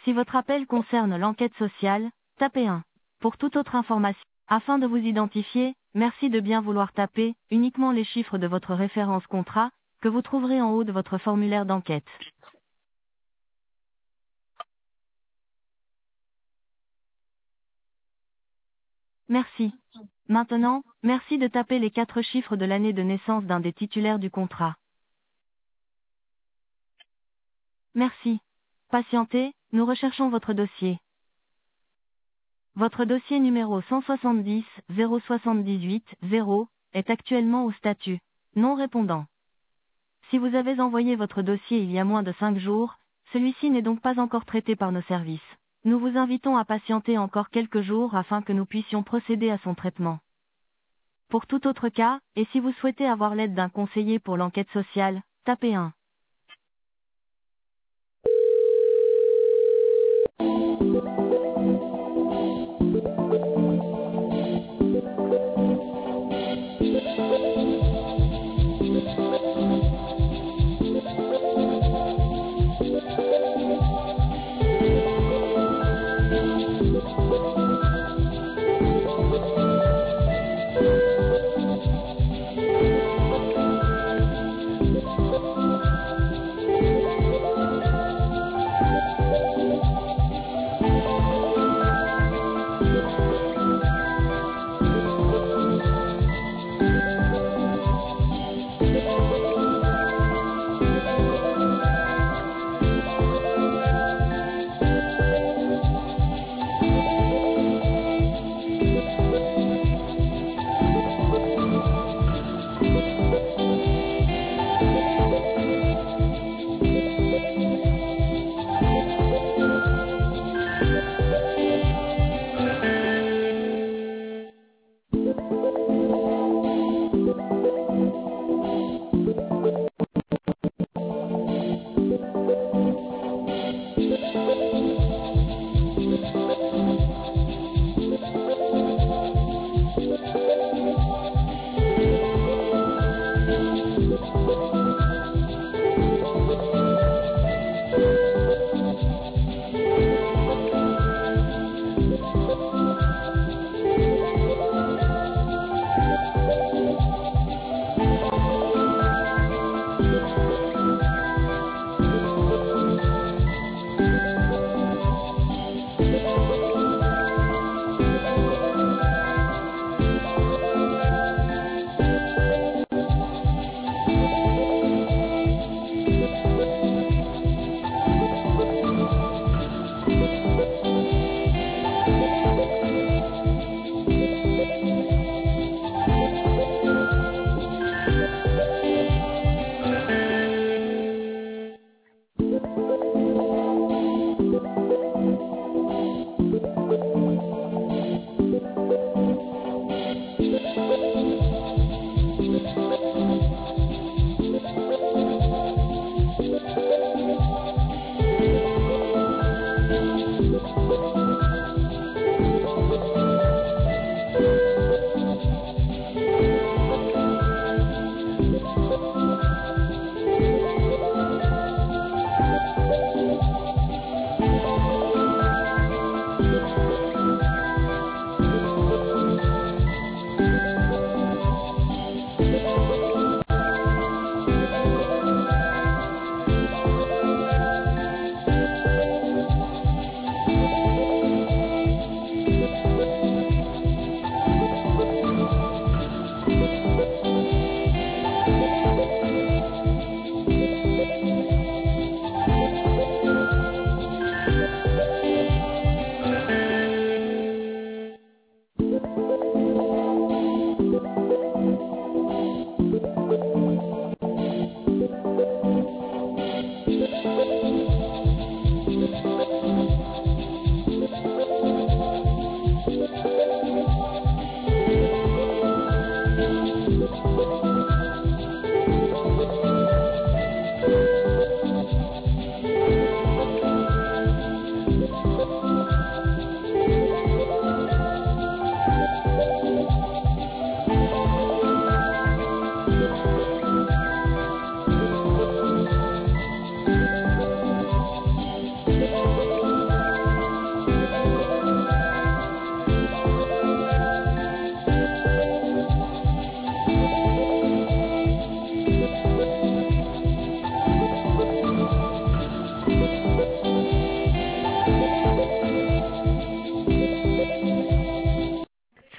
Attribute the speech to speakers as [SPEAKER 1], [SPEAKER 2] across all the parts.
[SPEAKER 1] Si votre appel concerne l'enquête sociale, tapez 1. Pour toute autre information, afin de vous identifier, merci de bien vouloir taper uniquement les chiffres de votre référence contrat, que vous trouverez en haut de votre formulaire d'enquête. Merci. Maintenant, merci de taper les 4 chiffres de l'année de naissance d'un des titulaires du contrat. Merci. Patientez, nous recherchons votre dossier. Votre dossier numéro 170 078 0 est actuellement au statut non répondant. Si vous avez envoyé votre dossier il y a moins de 5 jours, celui-ci n'est donc pas encore traité par nos services. Nous vous invitons à patienter encore quelques jours afin que nous puissions procéder à son traitement. Pour tout autre cas, et si vous souhaitez avoir l'aide d'un conseiller pour l'enquête sociale, tapez 1.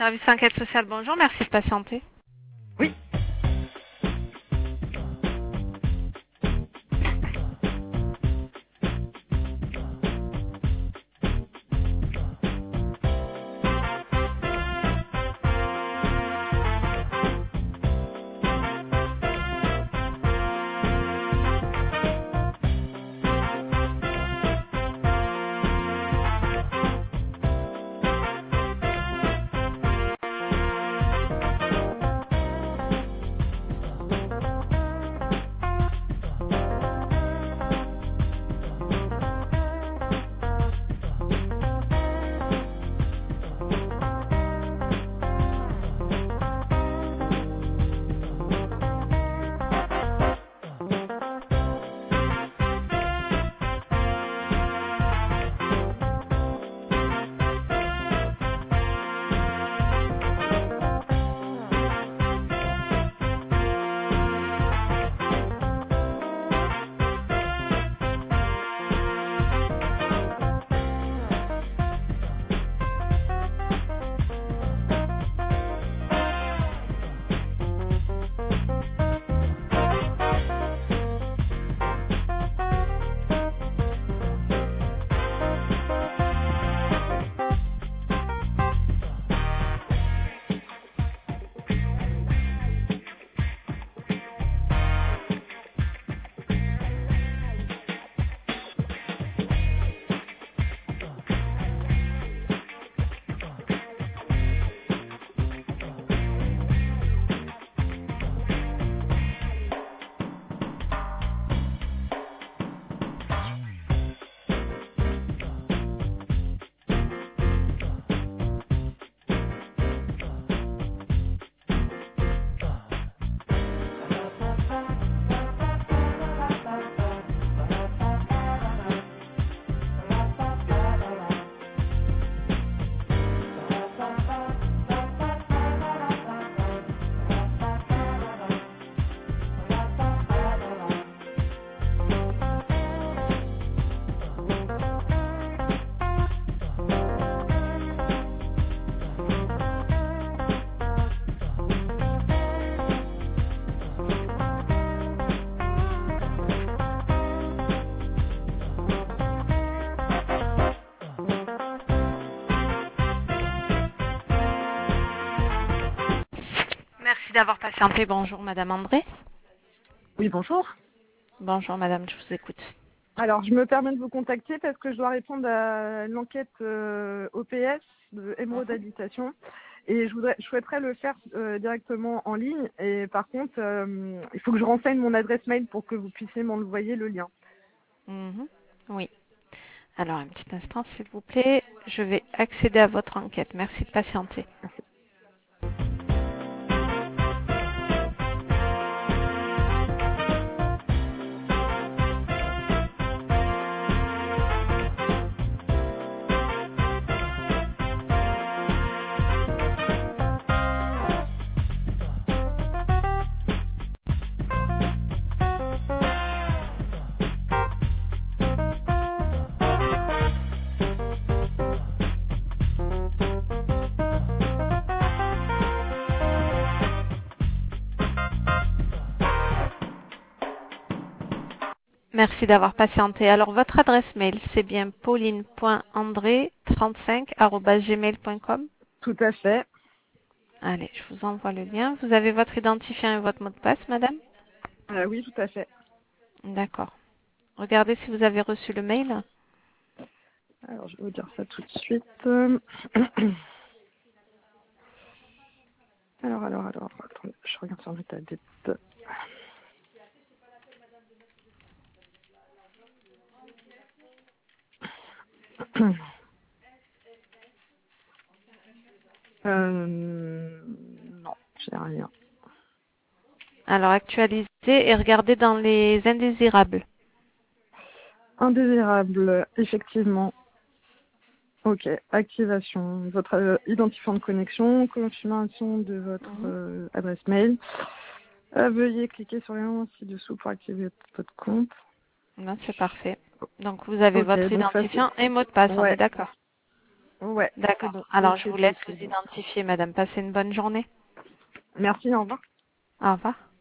[SPEAKER 2] Service enquête sociale, bonjour, merci de patienter.
[SPEAKER 3] Oui.
[SPEAKER 2] Merci d'avoir patienté, bonjour Madame André.
[SPEAKER 3] Oui, bonjour.
[SPEAKER 2] Bonjour Madame, je vous écoute.
[SPEAKER 3] Alors, je me permets de vous contacter parce que je dois répondre à l'enquête OPS de Émeraude Habitation. Et je souhaiterais le faire directement en ligne. Et par contre, il faut que je renseigne mon adresse mail pour que vous puissiez m'envoyer le lien.
[SPEAKER 2] Oui. Alors, un petit instant, s'il vous plaît. Je vais accéder à votre enquête. Merci de patienter. Merci d'avoir patienté. Alors, votre adresse mail, c'est bien pauline.andré35@gmail.com.
[SPEAKER 3] Tout à fait.
[SPEAKER 2] Allez, je vous envoie le lien. Vous avez votre identifiant et votre mot de passe, madame?
[SPEAKER 3] Oui, tout à fait.
[SPEAKER 2] D'accord. Regardez si vous avez reçu le mail.
[SPEAKER 3] Alors, je vais vous dire ça tout de suite. Alors, attendez, je regarde sur l'état des... Non, j'ai rien.
[SPEAKER 2] Alors, actualisez et regardez dans les indésirables.
[SPEAKER 3] Indésirable, effectivement. Ok, activation, votre identifiant de connexion, confirmation de votre adresse mail. Veuillez cliquer sur le lien ci-dessous pour activer votre compte.
[SPEAKER 2] Non, c'est parfait. Donc, vous avez
[SPEAKER 3] Ok,
[SPEAKER 2] votre
[SPEAKER 3] donc ça
[SPEAKER 2] identifiant et mot de passe, on est
[SPEAKER 3] ouais,
[SPEAKER 2] d'accord.
[SPEAKER 3] Ouais, c'est
[SPEAKER 2] D'accord.
[SPEAKER 3] bon.
[SPEAKER 2] Alors, je
[SPEAKER 3] C'est
[SPEAKER 2] vous
[SPEAKER 3] fait,
[SPEAKER 2] laisse
[SPEAKER 3] c'est
[SPEAKER 2] vous
[SPEAKER 3] bon.
[SPEAKER 2] identifier, madame. Passez une bonne journée.
[SPEAKER 3] Merci, au revoir.
[SPEAKER 2] Au revoir.